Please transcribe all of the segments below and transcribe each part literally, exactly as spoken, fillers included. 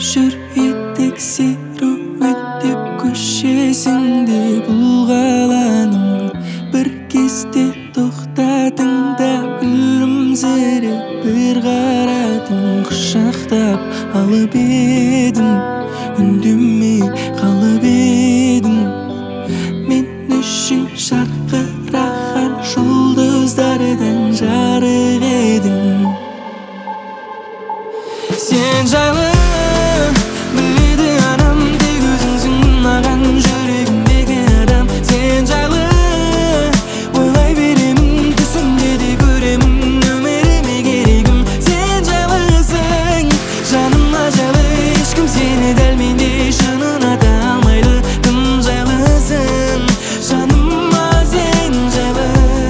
Жүреттік серуеттеп көшесіңде бұлғаланым. Бір кезде тоқтадың да күлімсіреп бір қарадың. Құшақтап алып едім, үндемей қалып едім. Мен үшін жарқыраған жұлдыздардан жарық едің. Сен жайлы біледі анам, тек өзіңсің маған жүрегімдегі адам. Сен жайлы ойлай беремін, түсімде де көремін, өміріме керегім. Сен жайлысың, жаныма жайлы, ешкім сені дәл мендей шынын ата алмайды. Тым жайлысың, жаныма сен жайлы.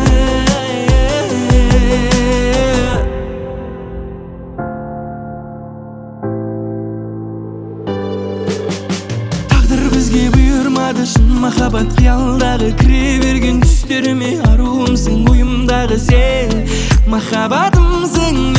Бізге бұйырмады шын махаббат, қиялдағы кіре берген түстеріме аруымсың, ойымдағы сен махаббатымсың.